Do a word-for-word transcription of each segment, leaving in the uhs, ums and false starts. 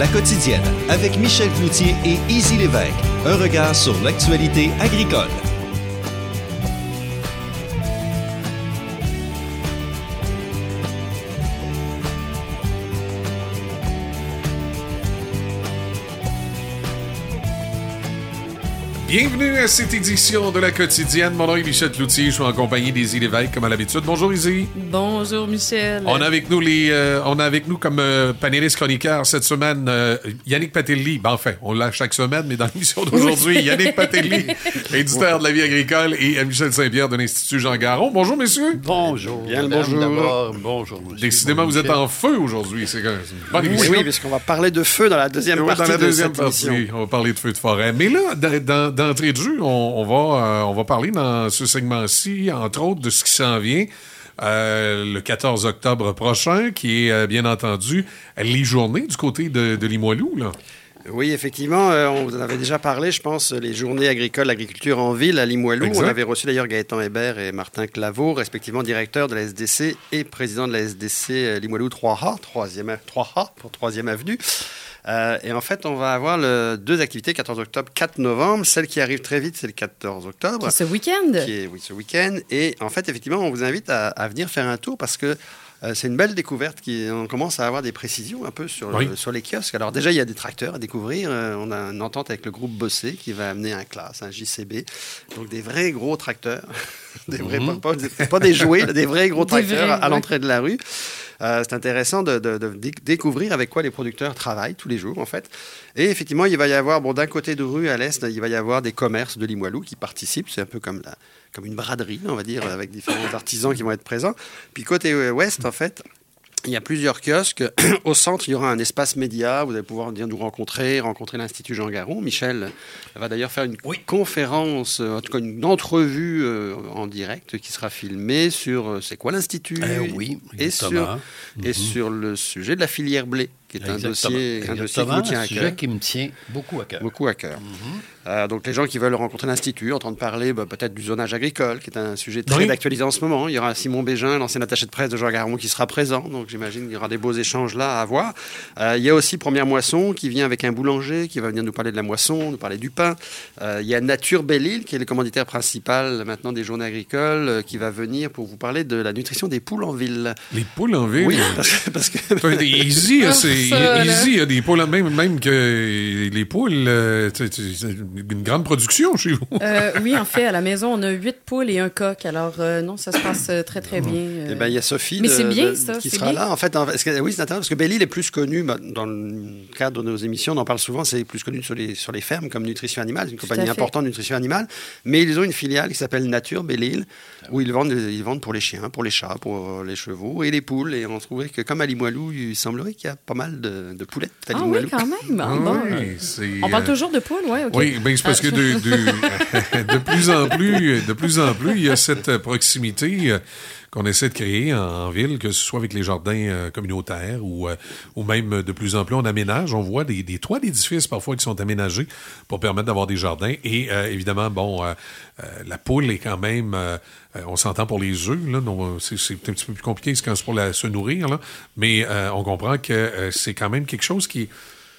La quotidienne avec Michel Cloutier et Izzy Lévesque. Un regard sur l'actualité agricole. Bienvenue à cette édition de La Quotidienne. Mon nom est Michel Cloutier. Je suis en compagnie d'Izzy Lévesque, comme à l'habitude. Bonjour, Izzy. Bonjour, Michel. On a avec nous, les, euh, on a avec nous comme euh, panéliste chroniqueur cette semaine euh, Yannick Patelli. Ben, enfin, on l'a chaque semaine, mais dans l'émission d'aujourd'hui, oui. Yannick Patelli, éditeur de la vie agricole, et euh, Michel Saint-Pierre de l'Institut Jean Garon. Bonjour, messieurs. Bonjour. Bien le bonjour. D'abord, bonjour. Monsieur. Décidément, bonjour, vous êtes en feu aujourd'hui. C'est une bonne oui, émission. oui, parce qu'on va parler de feu dans la deuxième oui, partie dans la de deuxième cette partie, émission. on va parler de feu de forêt. Mais là, dans, d'entrée de jeu, on On va, euh, on va parler dans ce segment-ci, entre autres, de ce qui s'en vient euh, le quatorze octobre prochain, qui est, euh, bien entendu, les journées du côté de, de Limoilou, là. Oui, effectivement, euh, on vous en avait déjà parlé, je pense, les journées agricoles, l'agriculture en ville à Limoilou. Exact. On avait reçu d'ailleurs Gaëtan Hébert et Martin Claveau, respectivement directeur de la S D C et président de la S D C Limoilou trois A, troisième, trois A pour troisième avenue. Euh, et en fait, on va avoir le, deux activités, quatorze octobre, quatre novembre. Celle qui arrive très vite, c'est le quatorze octobre. Qui est ce week-end. Qui est, oui, ce week-end. Et en fait, effectivement, on vous invite à, à venir faire un tour parce que euh, c'est une belle découverte. Qui, on commence à avoir des précisions un peu sur, oui. le, sur les kiosques. Alors déjà, il y a des tracteurs à découvrir. Euh, on a une entente avec le groupe Bossé qui va amener un class, un J C B. Donc des vrais gros tracteurs. des vrais, mm-hmm. pas, pas, pas des jouets, des vrais gros tracteurs vrais, à, à l'entrée ouais. de la rue. Euh, c'est intéressant de, de, de d- découvrir avec quoi les producteurs travaillent tous les jours, en fait. Et effectivement, il va y avoir, bon, d'un côté de rue à l'est, il va y avoir des commerces de Limoilou qui participent. C'est un peu comme, la, comme une braderie, on va dire, avec différents artisans qui vont être présents. Puis côté ouest, en fait, il y a plusieurs kiosques. Au centre, il y aura un espace média. Vous allez pouvoir venir nous rencontrer, rencontrer l'Institut Jean Garon. Michel va d'ailleurs faire une oui. conférence, en tout cas une entrevue euh, en direct qui sera filmée sur euh, c'est quoi l'Institut euh, oui, et sur, mm-hmm. et sur le sujet de la filière blé, qui est exactement. un dossier, un dossier qui vous tient un à sujet cœur. qui me tient beaucoup à cœur. Beaucoup à cœur. Mm-hmm. Euh, donc les gens qui veulent rencontrer l'Institut, entendre parler bah, peut-être du zonage agricole, qui est un sujet très oui. d'actualité en ce moment. Il y aura Simon Bégin, l'ancien attaché de presse de Jean Garon, qui sera présent. Donc j'imagine qu'il y aura des beaux échanges là à avoir. Euh, il y a aussi Première Moisson qui vient avec un boulanger qui va venir nous parler de la moisson, nous parler du pain. Euh, il y a Nature Belle-Île qui est le commanditaire principal maintenant des journées agricoles euh, qui va venir pour vous parler de la nutrition des poules en ville. Les poules en ville? Oui, parce que... Parce que... Easy, c'est, easy, il y a des poules, même, même que les poules, euh, c'est une grande production chez vous. Euh, oui, en fait, à la maison, on a huit poules et un coq. Alors, euh, non, ça se passe très, très bien. Euh... Eh bien, il y a Sophie Mais de, c'est bien, de, ça, qui c'est sera bien. là. En fait, en, parce que, oui, c'est intéressant parce que Belle-Île est plus connue, bah, dans le cadre de nos émissions, on en parle souvent, c'est plus connu sur les, sur les fermes comme Nutrition Animale, une compagnie importante de nutrition animale. Mais ils ont une filiale qui s'appelle Nature Belle-Île, où ils vendent, ils vendent pour les chiens, pour les chats, pour les chevaux et les poules. Et on trouvait que, comme à Limoilou, il semblerait qu'il y a pas mal de, de poulettes à Limoilou. Ah oui, quand même. Ah, bon. Oui, on parle toujours de poules, oui, OK. Oui, ben c'est parce que de, de, de plus en plus, de plus en plus, il y a cette proximité qu'on essaie de créer en, en ville, que ce soit avec les jardins euh, communautaires ou, euh, ou même de plus en plus on aménage. On voit des, des toits d'édifices parfois qui sont aménagés pour permettre d'avoir des jardins. Et euh, évidemment, bon, euh, euh, la poule est quand même, euh, on s'entend pour les œufs, là, non, c'est, c'est un petit peu plus compliqué quand c'est pour la, se nourrir, là, mais euh, on comprend que euh, c'est quand même quelque chose qui est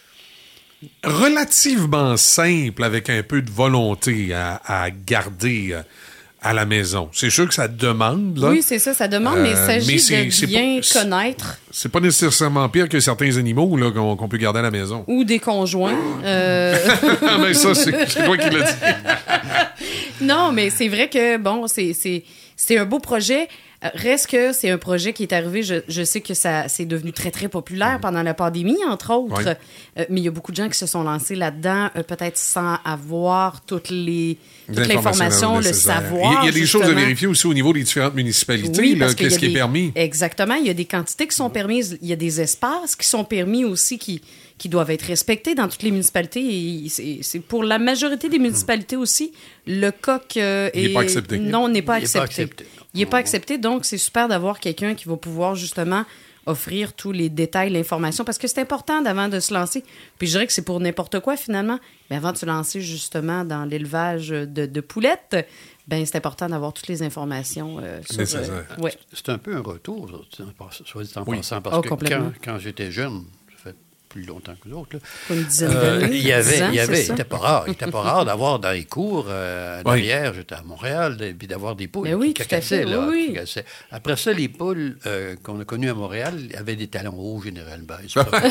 relativement simple avec un peu de volonté à, à garder à la maison. C'est sûr que ça demande, là. Oui, c'est ça, ça demande, euh, mais il s'agit mais c'est, de c'est bien pas, connaître. C'est pas nécessairement pire que certains animaux là, qu'on, qu'on peut garder à la maison. Ou des conjoints. Euh... mais ça, c'est, c'est toi qui l'as dit. Non, mais c'est vrai que, bon, c'est, c'est, c'est un beau projet. Reste que c'est un projet qui est arrivé, je, je sais que ça c'est devenu très, très populaire pendant la pandémie, entre autres, oui. euh, mais il y a beaucoup de gens qui se sont lancés là-dedans, euh, peut-être sans avoir toutes les, toute l'information, le savoir. Il y a, il y a des justement. choses à vérifier aussi au niveau des différentes municipalités, oui, là, qu'est-ce qui des, est permis. Exactement, il y a des quantités qui sont permises, il y a des espaces qui sont permis aussi qui, qui doivent être respectés dans toutes les municipalités. Et c'est, c'est pour la majorité des municipalités aussi, le coq euh, il est... n'est pas accepté. Non, n'est pas il accepté. Est pas accepté. Il n'est pas accepté, donc c'est super d'avoir quelqu'un qui va pouvoir justement offrir tous les détails, l'information, parce que c'est important d'avant de se lancer. Puis je dirais que c'est pour n'importe quoi, finalement. Mais avant de se lancer justement dans l'élevage de, de poulettes, ben c'est important d'avoir toutes les informations. Euh, sur, c'est, euh, c'est, ouais. c'est un peu un retour, soit dit en oui. passant, parce oh, que quand, quand j'étais jeune, ça fait plus longtemps que d'autres. Une dizaine euh, d'années. Il y avait, ans, il y avait, c'est il ça? était pas rare, il était pas rare d'avoir dans les cours, euh, derrière, oui. j'étais à Montréal, et puis d'avoir des poules Mais oui, qui tout à fait, là, oui, qui cassaient. Après ça, les poules euh, qu'on a connues à Montréal avaient des talons hauts, généralement. C'est pas...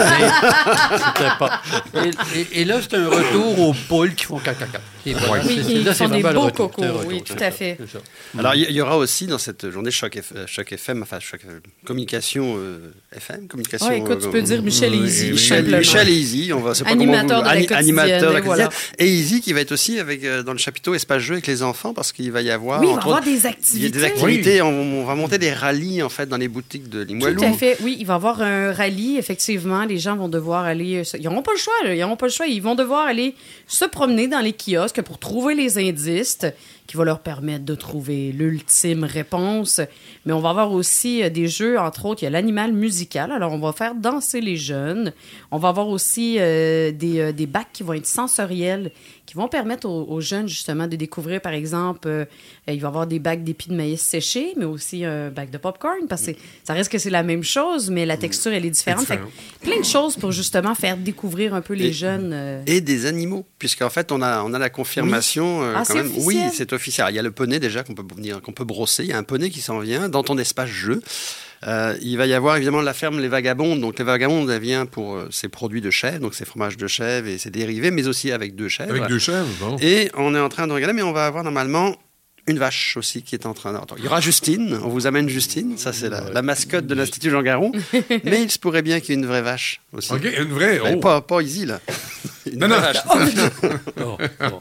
C'était pas... Et, et, et là, c'est un retour aux poules qui font caca. Oui, qui là, font des beaux cocos, oui, tout à fait. Alors, il y aura aussi dans cette journée Choc, F... Choc F M, enfin, Choc communication euh, F M, communication... Oui, écoute, tu peux euh, dire Michel et Easy. Michel, Michel et Easy, on va... C'est pas animateur comment vous... de la Animateur de la et voilà. Et Easy qui va être aussi avec, euh, dans le chapiteau Espace Jeu avec les enfants, parce qu'il va y avoir... Oui, il va y avoir des activités. Il y a des activités, oui. on, on va monter des rallyes, en fait, dans les boutiques de Limoilou. Tout à fait, oui, il va y avoir un rallye, effectivement, les gens vont devoir aller... Ils n'auront pas le choix, là, ils n'auront pas le choix, ils vont devoir aller se promener dans les kiosques pour trouver les indices qui va leur permettre de trouver l'ultime réponse. Mais on va avoir aussi des jeux, entre autres, il y a l'animal musical. Alors, on va faire danser les jeunes. On va avoir aussi euh, des, euh, des bacs qui vont être sensoriels, qui vont permettre aux, aux jeunes, justement, de découvrir, par exemple, euh, il va y avoir des bacs d'épis de maïs séchés, mais aussi un bac de popcorn, parce que ça reste que c'est la même chose, mais la texture, elle est différente. Fait que plein de choses pour, justement, faire découvrir un peu les et, jeunes. Euh... Et des animaux, puisqu'en fait, on a, on a la confirmation. Oui. Euh, ah, quand c'est même. officiel. Oui, c'est officiel. Il y a le poney, déjà, qu'on peut, venir, qu'on peut brosser. Il y a un poney qui s'en vient dans ton espace jeu. Euh, il va y avoir évidemment la ferme Les Vagabondes. Donc, Les Vagabondes, elle vient pour euh, ses produits de chèvre, donc ses fromages de chèvre et ses dérivés, mais aussi avec deux chèvres. Avec deux chèvres, bon. Et on est en train de regarder, mais on va avoir normalement une vache aussi qui est en train d'entendre. Il y aura Justine, on vous amène Justine, ça c'est la, la mascotte de l'Institut Jean Garon, mais il se pourrait bien qu'il y ait une vraie vache aussi. OK, une vraie, ben, oh. Pas, pas Easy, là. Une non, non. vache. Oh, non.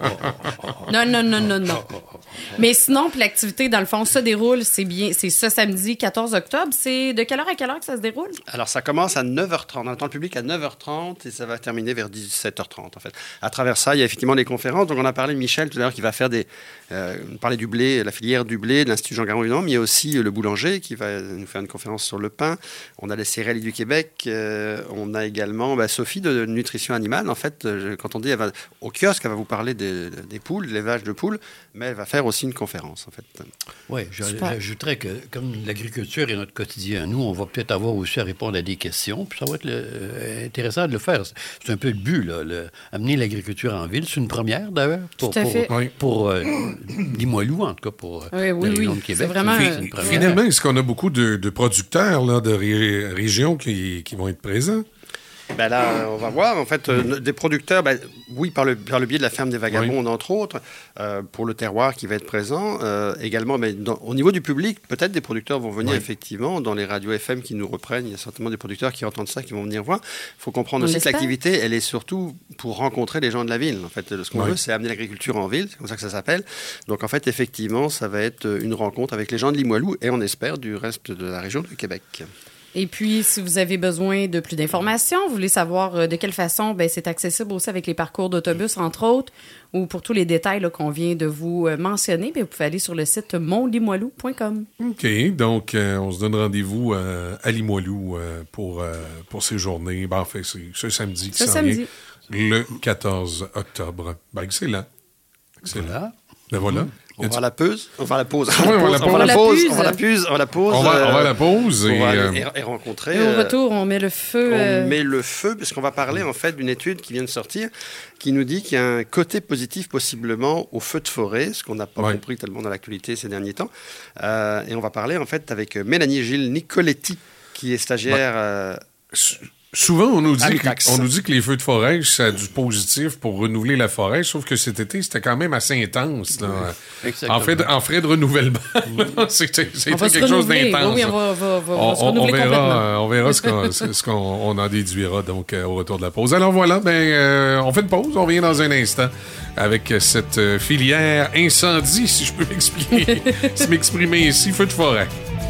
non, non, non, non, non. Mais sinon, puis l'activité, dans le fond, se déroule, c'est bien, c'est ce samedi quatorze octobre. C'est de quelle heure à quelle heure que ça se déroule? Alors, ça commence à neuf heures trente, dans le temps public à neuf heures trente, et ça va terminer vers dix-sept heures trente, en fait. À travers ça, il y a effectivement des conférences. Donc, on a parlé de Michel tout à l'heure qui va faire des... Euh, parler du blé, la filière du blé, de l'Institut Jean Garon, évidemment, mais il y a aussi le boulanger qui va nous faire une conférence sur le pain. On a les céréales du Québec. Euh, on a également bah, Sophie de nutrition animale. En fait, euh, quand on dit elle va, au kiosque, elle va vous parler des, des poules, de l'élevage de poules, mais elle va faire aussi une conférence, en fait. Oui, j'ajouterais que comme l'agriculture est notre quotidien, nous, on va peut-être avoir aussi à répondre à des questions, puis ça va être le, euh, intéressant de le faire. C'est un peu le but, là, le, amener l'agriculture en ville. C'est une première, d'ailleurs, pour, tout à fait. pour, pour euh, Limoilou, en tout cas, pour oui, oui, la région oui. de Québec. C'est vraiment... C'est une première. Finalement, est-ce qu'on a beaucoup de, de producteurs là, de ré- régions qui, qui vont être présents? Ben là, on va voir. En fait, euh, des producteurs, ben, oui, par le, par le biais de la ferme des Vagabondes, oui. entre autres, euh, pour le terroir qui va être présent. Euh, également, ben, dans, au niveau du public, peut-être des producteurs vont venir, oui. effectivement, dans les radios F M qui nous reprennent. Il y a certainement des producteurs qui entendent ça, qui vont venir voir. Il faut comprendre on aussi que l'activité, elle est surtout pour rencontrer les gens de la ville. En fait, ce qu'on oui. veut, c'est amener l'agriculture en ville. C'est comme ça que ça s'appelle. Donc, en fait, effectivement, ça va être une rencontre avec les gens de Limoilou et, on espère, du reste de la région du Québec. Et puis, si vous avez besoin de plus d'informations, vous voulez savoir de quelle façon, ben, c'est accessible aussi avec les parcours d'autobus, entre autres, ou pour tous les détails là, qu'on vient de vous mentionner, bien, vous pouvez aller sur le site mon limoilou point com. OK. Donc, euh, on se donne rendez-vous euh, à Limoilou euh, pour, euh, pour ces journées. Ben, en fait, c'est ce samedi qui ce s'en samedi. vient, le quatorze octobre. Ben, excellent. Excellent. Voilà. Ben voilà. Mmh. On va à la pause. On va à la pause. Oui, on va à la pause. On va à la pause. On va à la pause. On va, on va à la pause. Et, et, euh, et, et rencontrer. Et au retour, on met le feu. On euh... met le feu, puisqu'on va parler en fait d'une étude qui vient de sortir, qui nous dit qu'il y a un côté positif possiblement au feu de forêt, ce qu'on n'a pas ouais. compris tellement dans l'actualité ces derniers temps. Euh, et on va parler en fait avec Mélanie Gilles Nicoletti, qui est stagiaire. Ouais. Euh, Souvent, on nous, dit que, on nous dit que les feux de forêt, ça a du positif pour renouveler la forêt, sauf que cet été, c'était quand même assez intense. Là. Oui, en, fait de, en frais de renouvellement, c'était, c'était quelque chose d'intense. Oui, on va, va, va, on, va se renouveler on verra, complètement. On verra ce qu'on, ce qu'on on en déduira donc, au retour de la pause. Alors voilà, ben, euh, on fait une pause, on revient dans un instant avec cette filière incendie, si je peux m'expliquer, si m'exprimer ici, feu de forêt.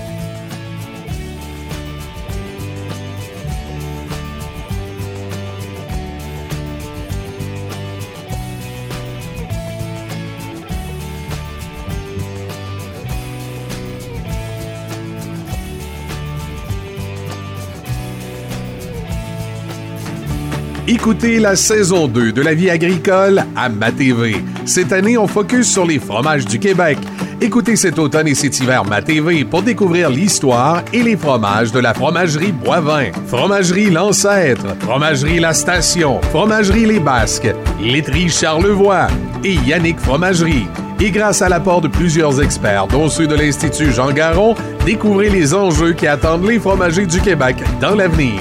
Écoutez la saison deux de La vie agricole à Ma T V. Cette année, on focus sur les fromages du Québec. Écoutez cet automne et cet hiver Ma T V pour découvrir l'histoire et les fromages de la fromagerie Boivin, fromagerie L'Ancêtre, fromagerie La Station, fromagerie Les Basques, laiterie Charlevoix et Yannick Fromagerie. Et grâce à l'apport de plusieurs experts, dont ceux de l'Institut Jean Garon, découvrez les enjeux qui attendent les fromagers du Québec dans l'avenir.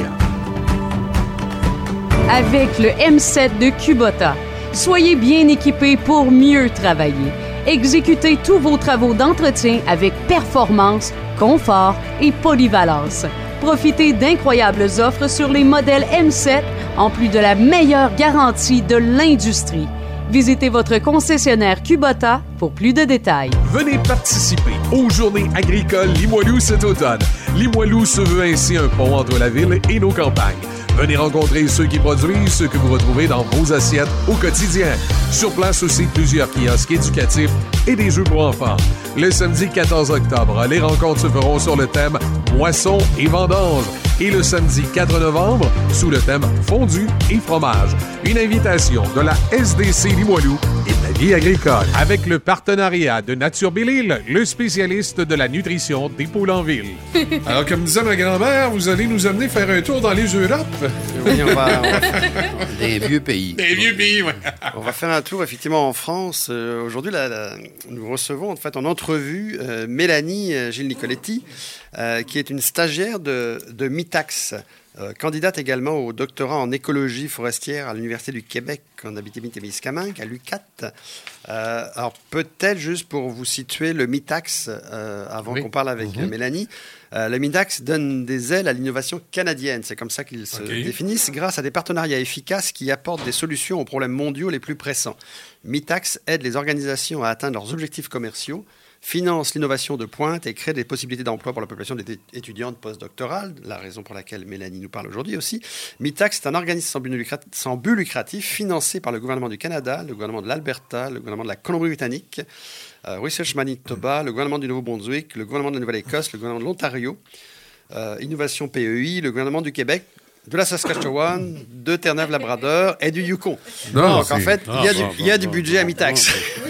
Avec le M sept de Kubota, soyez bien équipés pour mieux travailler. Exécutez tous vos travaux d'entretien avec performance, confort et polyvalence. Profitez d'incroyables offres sur les modèles M sept, en plus de la meilleure garantie de l'industrie. Visitez votre concessionnaire Kubota pour plus de détails. Venez participer aux Journées agricoles Limoilou cet automne. Limoilou se veut ainsi un pont entre la ville et nos campagnes. Venez rencontrer ceux qui produisent ce que vous retrouvez dans vos assiettes au quotidien. Sur place aussi, plusieurs kiosques éducatifs et des jeux pour enfants. Le samedi quatorze octobre, les rencontres se feront sur le thème Moisson et vendange. Et le samedi quatre novembre, sous le thème Fondu et fromage. Une invitation de la S D C Limoilou et de la vie agricole. Avec le partenariat de Nature Belle-Île, le spécialiste de la nutrition des poules en ville. Alors, comme disait ma grand-mère, vous allez nous amener faire un tour dans les Europes. Oui, on va, on va... Des vieux pays. Des vieux pays, oui. On va faire un tour, effectivement, en France. Euh, aujourd'hui, là, là, nous recevons, en fait, en entrevue, euh, Mélanie euh, Gilles Nicoletti, euh, qui est une stagiaire de, de Mitax, euh, candidate également au doctorat en écologie forestière à l'Université du Québec en Abitibi-Témiscamingue, à l'U quatre. Euh, alors, peut-être, juste pour vous situer, le Mitax, euh, avant oui. qu'on parle avec mm-hmm. Mélanie, Euh, le Mitax donne des ailes à l'innovation canadienne. C'est comme ça qu'ils se okay. définissent, grâce à des partenariats efficaces qui apportent des solutions aux problèmes mondiaux les plus pressants. Mitax aide les organisations à atteindre leurs objectifs commerciaux, finance l'innovation de pointe et crée des possibilités d'emploi pour la population étudiante postdoctorale, la raison pour laquelle Mélanie nous parle aujourd'hui aussi. Mitax est un organisme sans but lucratif, sans but lucratif financé par le gouvernement du Canada, le gouvernement de l'Alberta, le gouvernement de la Colombie-Britannique, Euh, Research Manitoba, le gouvernement du Nouveau-Brunswick, le gouvernement de la Nouvelle-Écosse, le gouvernement de l'Ontario, euh, Innovation P E I, le gouvernement du Québec, de la Saskatchewan, de Terre-Neuve-Labrador et du Yukon. Non, Donc, en fait, il y a du, il y a du budget à Mitax.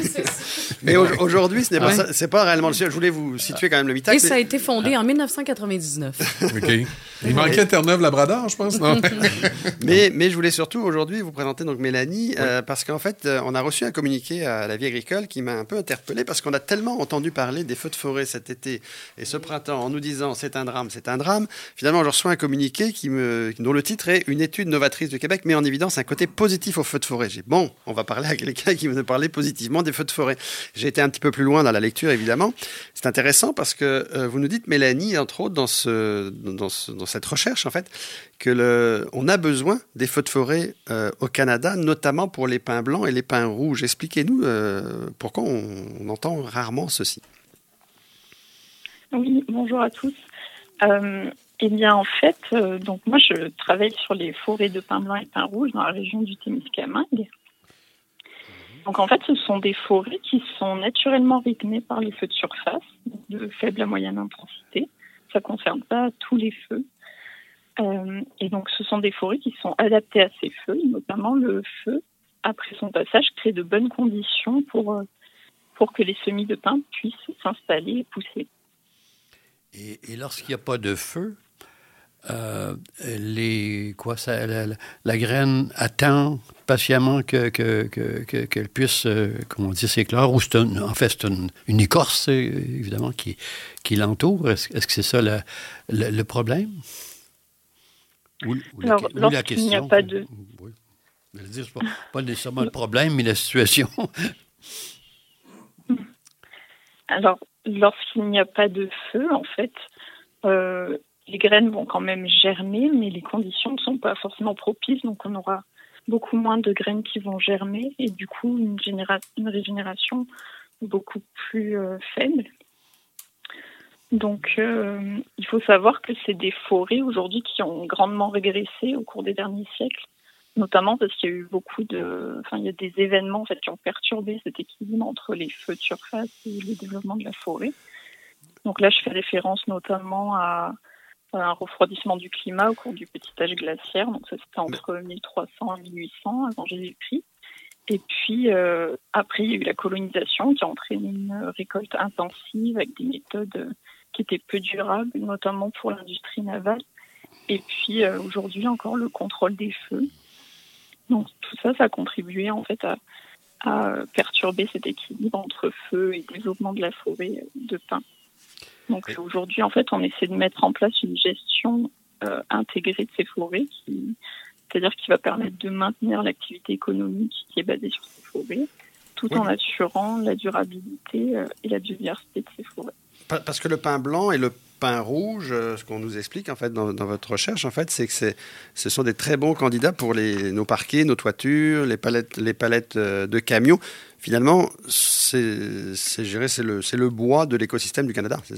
Mais au- aujourd'hui, ce n'est pas, Ouais. ça- c'est pas réellement le sujet. Je voulais vous situer quand même le Mitax. Et ça a été fondé en dix-neuf cent quatre-vingt-dix-neuf. OK. Il manquait Terre-Neuve-Labrador, je pense, non? Mais, mais je voulais surtout aujourd'hui vous présenter donc Mélanie, euh, parce qu'en fait, euh, on a reçu un communiqué à la vie agricole qui m'a un peu interpellé, parce qu'on a tellement entendu parler des feux de forêt cet été et ce printemps en nous disant c'est un drame, c'est un drame. Finalement, je reçois un communiqué qui me, dont le titre est Une étude novatrice du Québec met en évidence un côté positif aux feux de forêt. J'ai dit, bon, on va parler à quelqu'un qui va nous parler positivement des feux de forêt. J'ai été un petit peu plus loin dans la lecture, évidemment. C'est intéressant parce que euh, vous nous dites, Mélanie, entre autres, dans, ce, dans, ce, dans cette recherche, en fait, que le, on a besoin des feux de forêt euh, au Canada, notamment pour les pins blancs et les pins rouges. Expliquez-nous euh, pourquoi on, on entend rarement ceci. Oui, bonjour à tous. Euh, eh bien, en fait, euh, donc moi, je travaille sur les forêts de pins blancs et pins rouges dans la région du Témiscamingue. Donc, en fait, ce sont des forêts qui sont naturellement rythmées par les feux de surface, de faible à moyenne intensité. Ça ne concerne pas tous les feux. Euh, et donc, ce sont des forêts qui sont adaptées à ces feux, notamment le feu, après son passage, crée de bonnes conditions pour, pour que les semis de pins puissent s'installer et pousser. Et, et lorsqu'il n'y a pas de feu, euh, les, quoi, ça, la, la, la graine attend patiemment que, que, que, que, qu'elle puisse, euh, comment dire, s'éclore, ou c'est un, en fait, c'est une, une écorce, évidemment, qui, qui l'entoure. Est-ce, est-ce que c'est ça la, le, le problème? Ou, ou la, Alors, ou la question? N'y a pas de... Oui. Je veux dire, c'est pas, pas nécessairement le problème, mais la situation. Alors, lorsqu'il n'y a pas de feu, en fait, euh, les graines vont quand même germer, mais les conditions ne sont pas forcément propices, donc on aura beaucoup moins de graines qui vont germer, et du coup, une, généra- une régénération beaucoup plus euh, faible. Donc, euh, il faut savoir que c'est des forêts aujourd'hui qui ont grandement régressé au cours des derniers siècles, notamment parce qu'il y a eu beaucoup de, enfin, il y a des événements en fait qui ont perturbé cet équilibre entre les feux de surface et le développement de la forêt. Donc là, je fais référence notamment à, à un refroidissement du climat au cours du petit âge glaciaire. Donc ça, c'était entre mille trois cents et mille huit cents avant Jésus-Christ. Et puis, euh, après, il y a eu la colonisation qui a entraîné une récolte intensive avec des méthodes euh, qui étaient peu durables, notamment pour l'industrie navale. Et puis, euh, aujourd'hui, encore le contrôle des feux. Donc, tout ça, ça a contribué, en fait, à, à perturber cet équilibre entre feu et développement de la forêt de pin. Donc, aujourd'hui, en fait, on essaie de mettre en place une gestion euh, intégrée de ces forêts qui... C'est-à-dire qui va permettre de maintenir l'activité économique qui est basée sur ces forêts, tout oui. en assurant la durabilité et la biodiversité de ces forêts. Parce que le pin blanc et le pin rouge, ce qu'on nous explique en fait dans, dans votre recherche, en fait, c'est que c'est, ce sont des très bons candidats pour les, nos parquets, nos toitures, les palettes, les palettes de camions. Finalement, c'est, c'est, je dirais, c'est le, c'est le bois de l'écosystème du Canada, c'est ça?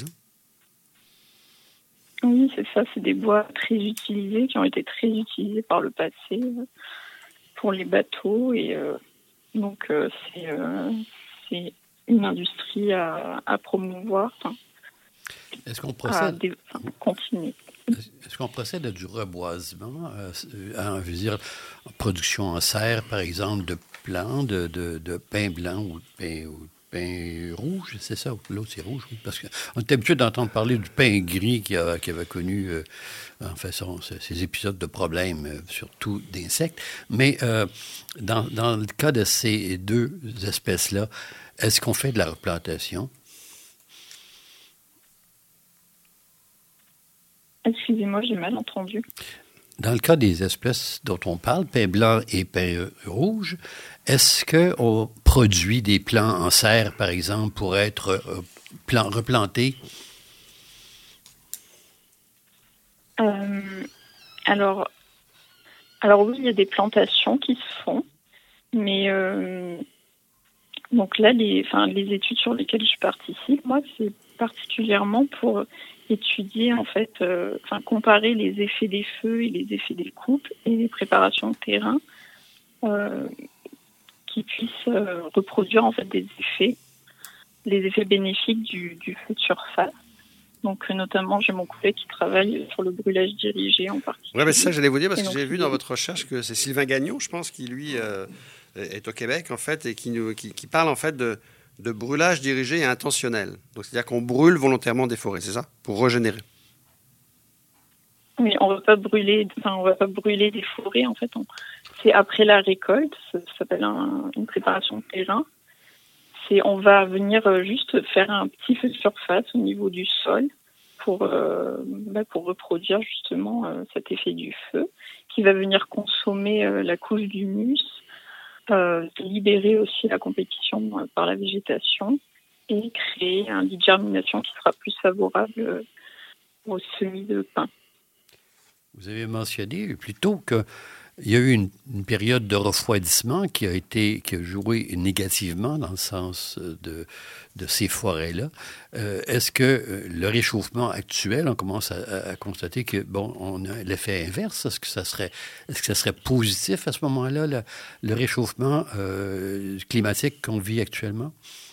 Oui, c'est ça. C'est des bois très utilisés, qui ont été très utilisés par le passé euh, pour les bateaux. Et euh, donc, euh, c'est, euh, c'est une industrie à, à promouvoir. Enfin, Est-ce qu'on procède à dé... enfin, continuer. Est-ce qu'on procède à du reboisement, euh, à, je veux dire, production en serre, par exemple, de plants, de, de, de pin blanc ou de pin, ou de pain rouge, c'est ça? L'autre, c'est rouge, oui. Parce qu'on est habitué d'entendre parler du pain gris qui, a, qui avait connu, euh, en fait, son, ces épisodes de problèmes, euh, surtout d'insectes. Mais euh, dans, dans le cas de ces deux espèces-là, est-ce qu'on fait de la replantation? Excusez-moi, j'ai mal entendu. Dans le cas des espèces dont on parle, pain blanc et pain rouge, est-ce qu'on produit des plants en serre, par exemple, pour être euh, plan- replantés? Euh, alors, alors oui, il y a des plantations qui se font, mais euh, donc là, les, enfin, les études sur lesquelles je participe, moi, c'est particulièrement pour étudier, en fait, euh, enfin, comparer les effets des feux et les effets des coupes et les préparations de terrain euh, qui puissent euh, reproduire, en fait, des effets, les effets bénéfiques du, du feu de surface. Donc, euh, notamment, j'ai mon collègue qui travaille sur le brûlage dirigé en particulier. Oui, mais ça, j'allais vous dire, parce que donc, j'ai vu dans votre recherche que c'est Sylvain Gagnon, je pense, qui, lui, euh, est au Québec, en fait, et qui, nous, qui, qui parle, en fait, de de brûlage dirigé et intentionnel. Donc, c'est-à-dire qu'on brûle volontairement des forêts, c'est ça? Pour régénérer. Oui, on ne va pas brûler, enfin, on va pas brûler des forêts, en fait. On, c'est après la récolte, ça, ça s'appelle un, une préparation de terrain. C'est, on va venir juste faire un petit feu de surface au niveau du sol pour, euh, bah, pour reproduire justement euh, cet effet du feu, qui va venir consommer euh, la couche d'humus, Euh, libérer aussi la compétition euh, par la végétation et créer un lit de germination qui sera plus favorable euh, aux semis de pin. Vous avez mentionné plus tôt qu'il y a eu une, une période de refroidissement qui a été qui a joué négativement dans le sens de, de ces forêts-là. Euh, est-ce que euh, le réchauffement actuel, on commence à, à constater que bon, on a l'effet inverse? Est-ce que ça serait est-ce que ça serait positif à ce moment-là, le, le réchauffement euh, climatique qu'on vit actuellement?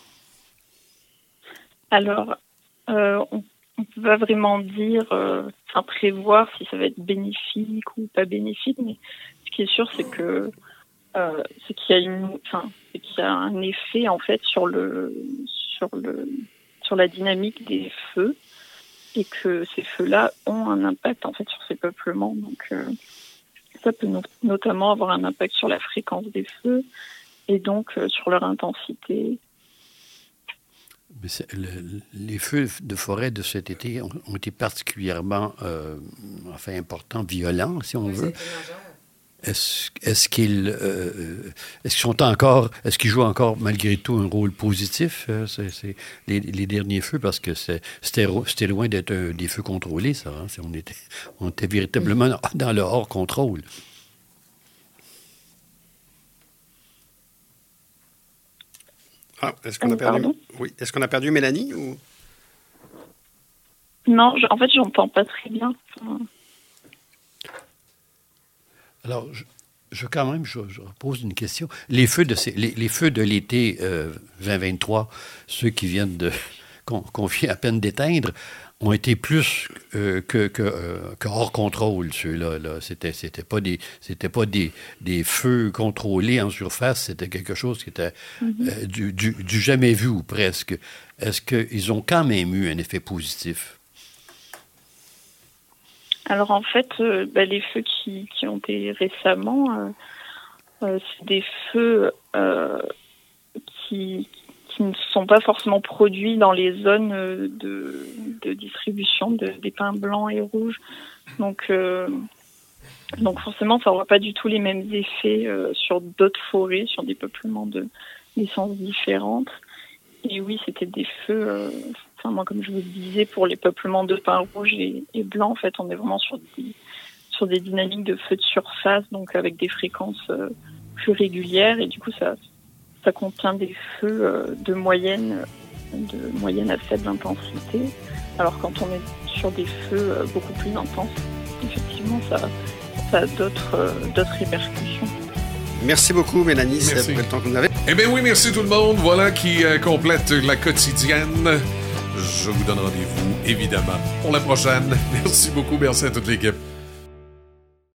Alors, euh, on on ne peut pas vraiment dire, euh, enfin prévoir si ça va être bénéfique ou pas bénéfique, mais ce qui est sûr, c'est que euh, c'est qu'il y a une, enfin, c'est qu'il y a un effet en fait sur le, sur le, sur la dynamique des feux, et que ces feux-là ont un impact en fait sur ces peuplements. Donc, euh, ça peut no- notamment avoir un impact sur la fréquence des feux et donc euh, sur leur intensité. Mais le, les feux de forêt de cet été ont, ont été particulièrement euh, enfin, importants, violents, si on oui, veut. Est-ce, est-ce, qu'ils, euh, est-ce qu'ils sont encore, est-ce qu'ils jouent encore malgré tout un rôle positif, euh, c'est, c'est les, les derniers feux, parce que c'est, c'était, c'était loin d'être un, des feux contrôlés, ça. Hein? On était, on était véritablement oui. dans le hors contrôle. Ah, est-ce qu'on a perdu Oui, est-ce qu'on a perdu Mélanie ou Non, je, en fait, j'entends pas très bien. Enfin... Alors, je, je quand même, je, je pose une question. Les feux de ces, les, les feux de l'été euh, vingt vingt-trois, ceux qui viennent de qu'on, qu'on vient à peine d'éteindre, ont été plus euh, que, que, euh, que hors contrôle, ceux-là. Là. C'était, c'était pas, des, c'était pas des, des feux contrôlés en surface, c'était quelque chose qui était mm-hmm. euh, du, du, du jamais vu ou presque. Est-ce qu'ils ont quand même eu un effet positif? Alors en fait, euh, bah, les feux qui, qui ont été récemment, euh, euh, c'est des feux euh, qui... qui ne sont pas forcément produits dans les zones de, de distribution de, des pins blancs et rouges. Donc, euh, donc forcément, ça n'aura pas du tout les mêmes effets euh, sur d'autres forêts, sur des peuplements de d'essences différentes. Et oui, c'était des feux, euh, enfin, moi, comme je vous le disais, pour les peuplements de pins rouges et, et blancs, en fait, on est vraiment sur des, sur des dynamiques de feux de surface, donc avec des fréquences euh, plus régulières. Et du coup, ça... ça contient des feux euh, de moyenne, de moyenne à faible intensité. Alors quand on est sur des feux euh, beaucoup plus intenses, effectivement, ça, ça a d'autres, euh, d'autres répercussions. Merci beaucoup, Mélanie. Merci. C'est le temps que vous avez. Eh bien oui, merci tout le monde. Voilà qui euh, complète la quotidienne. Je vous donne rendez-vous, évidemment, pour la prochaine. Merci beaucoup. Merci à toute l'équipe.